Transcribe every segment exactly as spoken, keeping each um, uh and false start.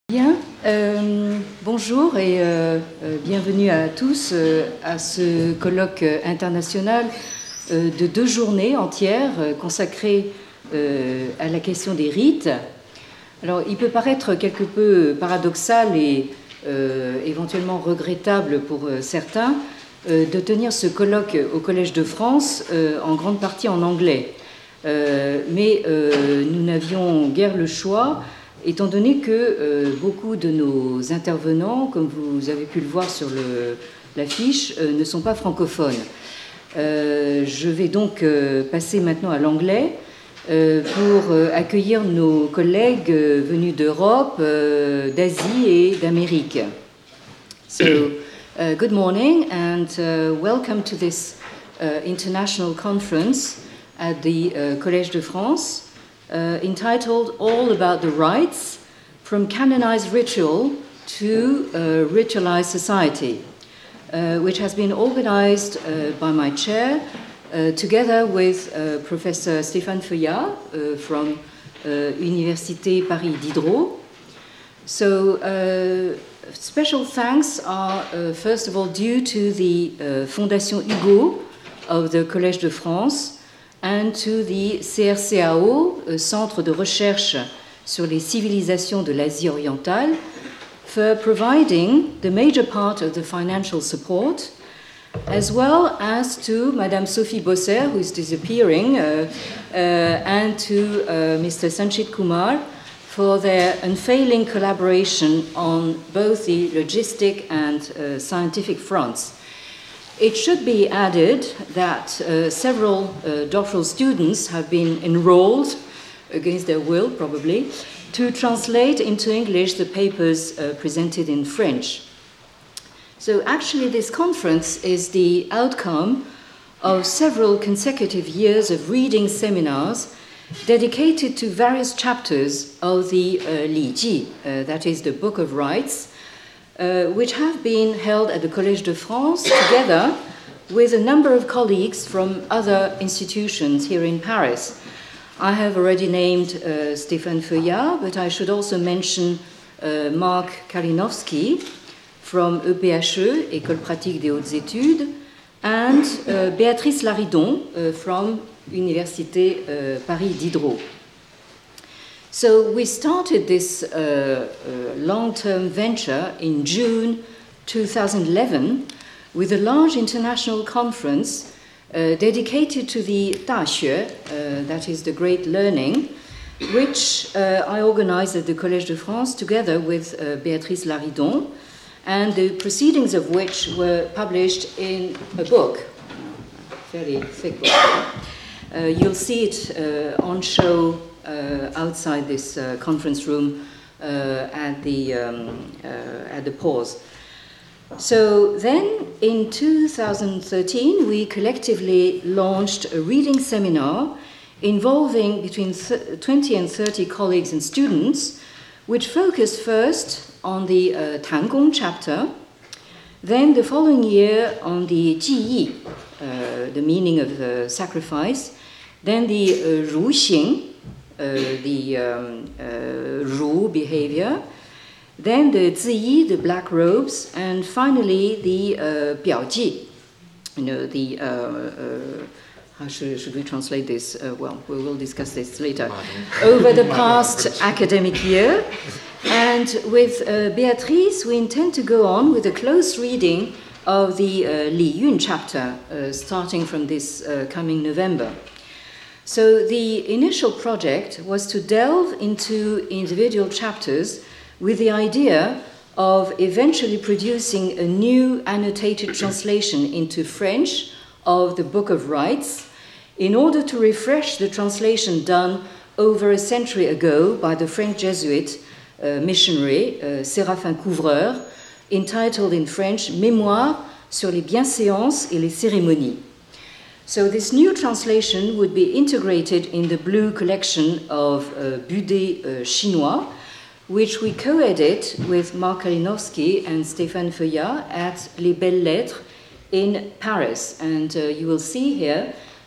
Bien, euh, bonjour et euh, euh, bienvenue à tous euh, à ce colloque international euh, de deux journées entières euh, consacrées euh, à la question des rites. Alors, il peut paraître quelque peu paradoxal et euh, éventuellement regrettable pour euh, certains euh, de tenir ce colloque au Collège de France euh, en grande partie en anglais. Euh, mais euh, nous n'avions guère le choix, étant donné que euh, beaucoup de nos intervenants, comme vous avez pu le voir sur le, l'affiche, euh, ne sont pas francophones. Euh, je vais donc euh, passer maintenant à l'anglais euh, pour euh, accueillir nos collègues euh, venus d'Europe, euh, d'Asie et d'Amérique. So, uh, good morning and uh, welcome to this uh, international conference at the uh, Collège de France. Uh, entitled All About the Rites, From Canonized Ritual to uh, Ritualized Society, uh, which has been organized uh, by my chair, uh, together with uh, Professor Stéphane Feuillard uh, from uh, Université Paris Diderot. So, uh, special thanks are uh, first of all due to the uh, Fondation Hugo of the Collège de France, and to the C R C A O, Centre de recherche sur les civilisations de l'Asie orientale, for providing the major part of the financial support, as well as to Madame Sophie Bosser, who is disappearing, uh, uh, and to uh, Mister Sanchit Kumar for their unfailing collaboration on both the logistic and uh, scientific fronts. It should be added that uh, several uh, doctoral students have been enrolled, against their will probably, to translate into English the papers uh, presented in French. So actually this conference is the outcome of several consecutive years of reading seminars dedicated to various chapters of the uh, Li Ji, uh, that is the Book of Rites, Uh, which have been held at the Collège de France together with a number of colleagues from other institutions here in Paris. I have already named uh, Stéphane Feuillard, but I should also mention uh, Marc Kalinowski from E P H E, École pratique des hautes études, and uh, Béatrice Laridon uh, from Université uh, Paris Diderot. So we started this uh, uh, long-term venture in June two thousand eleven with a large international conference uh, dedicated to the 大学, uh, that is the great learning, which uh, I organized at the Collège de France together with uh, Béatrice Laridon, and the proceedings of which were published in a book, a fairly thick book. Uh, you'll see it uh, on show Uh, outside this uh, conference room uh, at the um, uh, at the pause. So then, in two thousand thirteen, we collectively launched a reading seminar involving between th- twenty and thirty colleagues and students, which focused first on the uh, Tangong chapter, then the following year on the Ji Yi, uh, the meaning of uh, sacrifice, then the uh, Ru Xing, Uh, the um, uh, Ru behavior, then the Ziyi, the black robes, and finally the uh, Biaoji, you know, the, uh, uh, how should, should we translate this? Uh, well, we will discuss this later. Over the past academic year, and with uh, Beatrice, we intend to go on with a close reading of the uh, Li Yun chapter, uh, starting from this uh, coming November. So the initial project was to delve into individual chapters with the idea of eventually producing a new annotated translation into French of the Book of Rites in order to refresh the translation done over a century ago by the French Jesuit uh, missionary uh, Séraphin Couvreur, entitled in French Mémoire sur les bienséances et les cérémonies. So this new translation would be integrated in the blue collection of uh, Budé uh, chinois, which we co-edit with Marc Kalinowski and Stéphane Feuillard at Les Belles Lettres in Paris. And uh, you will see here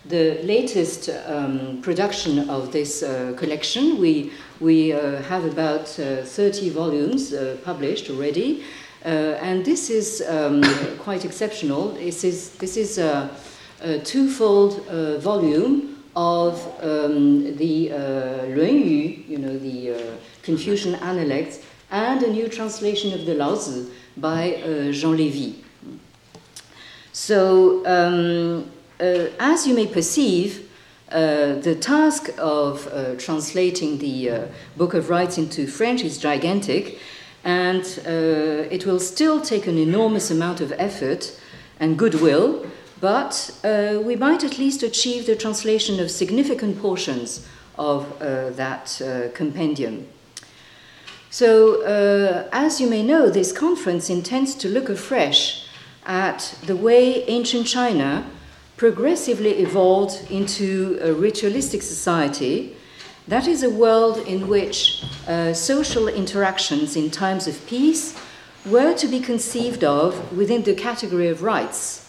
the latest um, production of this uh, collection. We, we uh, have about uh, thirty volumes uh, published already, uh, and this is um, quite exceptional. This is, this is a, a twofold uh, volume of um, the uh, 论语, you know, the uh, Confucian Analects, and a new translation of the Lao Tzu by uh, Jean Lévy. So, um, uh, as you may perceive, uh, the task of uh, translating the uh, Book of Rites into French is gigantic, and uh, it will still take an enormous amount of effort and goodwill, but uh, we might at least achieve the translation of significant portions of uh, that uh, compendium. So, uh, as you may know, this conference intends to look afresh at the way ancient China progressively evolved into a ritualistic society. That is a world in which uh, social interactions in times of peace were to be conceived of within the category of rites.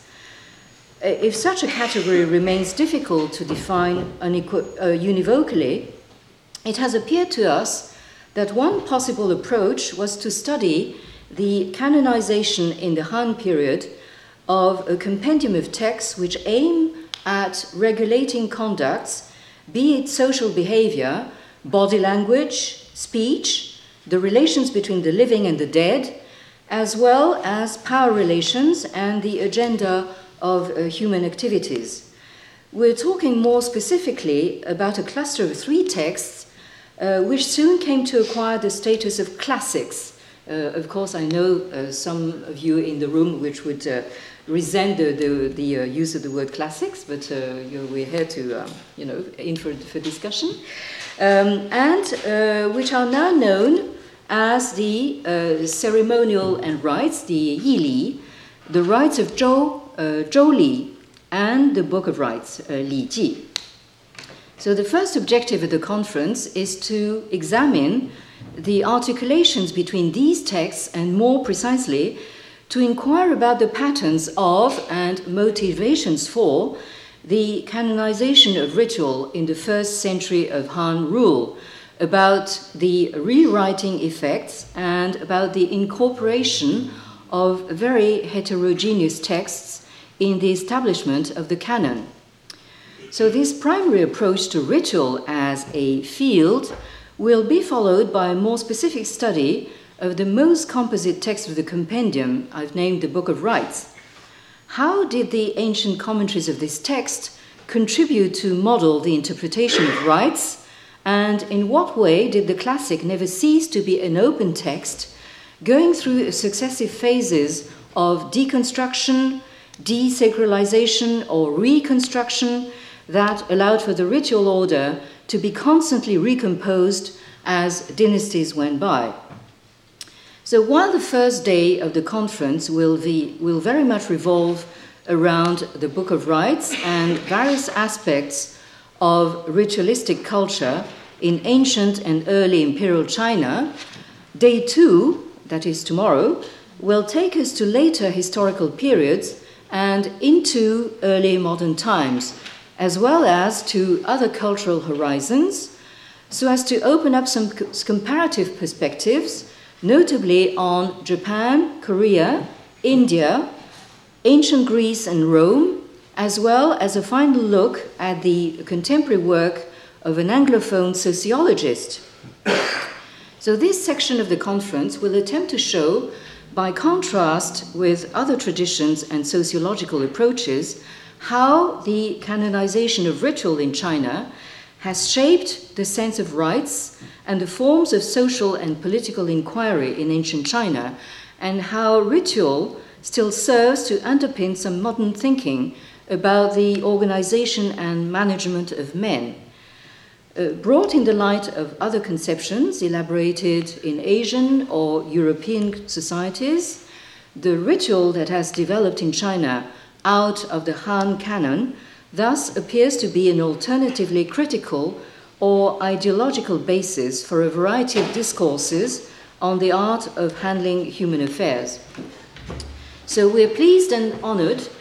If such a category remains difficult to define unequ- uh, univocally, it has appeared to us that one possible approach was to study the canonization in the Han period of a compendium of texts which aim at regulating conducts, be it social behavior, body language, speech, the relations between the living and the dead, as well as power relations and the agenda of uh, human activities. We're talking more specifically about a cluster of three texts Uh, which soon came to acquire the status of classics. Uh, of course, I know uh, some of you in the room which would uh, resent the, the, the uh, use of the word classics, but uh, you know, we're here to, um, you know, in for, for discussion, um, and uh, which are now known as the uh, ceremonial and rites, the Yili, the rites of Zhou, uh, Zhou Li, and the Book of Rites, uh, Li Ji. So the first objective of the conference is to examine the articulations between these texts and, more precisely, to inquire about the patterns of and motivations for the canonization of ritual in the first century of Han rule, about the rewriting effects and about the incorporation of very heterogeneous texts in the establishment of the canon. So this primary approach to ritual as a field will be followed by a more specific study of the most composite text of the compendium I've named the Book of Rites. How did the ancient commentaries of this text contribute to model the interpretation of rites, and in what way did the classic never cease to be an open text, going through successive phases of deconstruction, desacralization, or reconstruction, that allowed for the ritual order to be constantly recomposed as dynasties went by. So while the first day of the conference will, be, will very much revolve around the Book of Rites and various aspects of ritualistic culture in ancient and early imperial China, day two, that is tomorrow, will take us to later historical periods and into early modern times, as well as to other cultural horizons, so as to open up some comparative perspectives, notably on Japan, Korea, India, ancient Greece and Rome, as well as a final look at the contemporary work of an Anglophone sociologist. So this section of the conference will attempt to show, by contrast with other traditions and sociological approaches, how the canonization of ritual in China has shaped the sense of rites and the forms of social and political inquiry in ancient China, and how ritual still serves to underpin some modern thinking about the organization and management of men. Uh, brought in the light of other conceptions elaborated in Asian or European societies, the ritual that has developed in China out of the Han canon thus appears to be an alternatively critical or ideological basis for a variety of discourses on the art of handling human affairs. So we're pleased and honored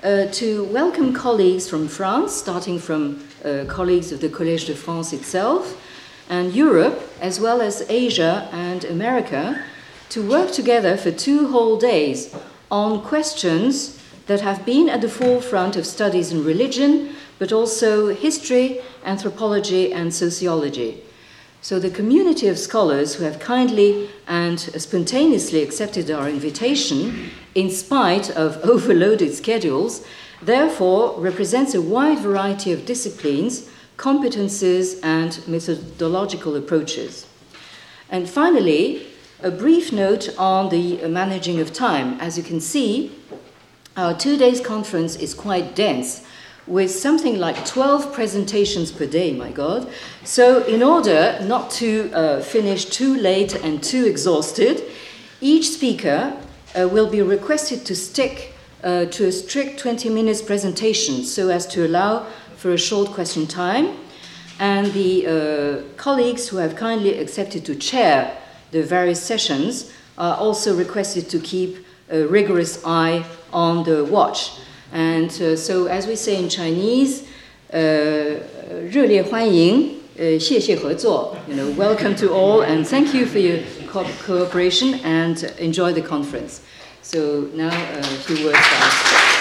uh, to welcome colleagues from France, starting from uh, colleagues of the Collège de France itself, and Europe, as well as Asia and America, to work together for two whole days on questions that have been at the forefront of studies in religion, but also history, anthropology, and sociology. So the community of scholars who have kindly and spontaneously accepted our invitation, in spite of overloaded schedules, therefore represents a wide variety of disciplines, competences, and methodological approaches. And finally, a brief note on the managing of time. As you can see, our two days conference is quite dense, with something like twelve presentations per day, my God. So in order not to uh, finish too late and too exhausted, each speaker uh, will be requested to stick uh, to a strict twenty minutes presentation so as to allow for a short question time. And the uh, colleagues who have kindly accepted to chair the various sessions are also requested to keep a rigorous eye on the watch. And uh, so, as we say in Chinese, uh, 热烈欢迎, uh, 谢谢合作, you know, welcome to all, and thank you for your co cooperation, and enjoy the conference. So now, uh, a few words, guys.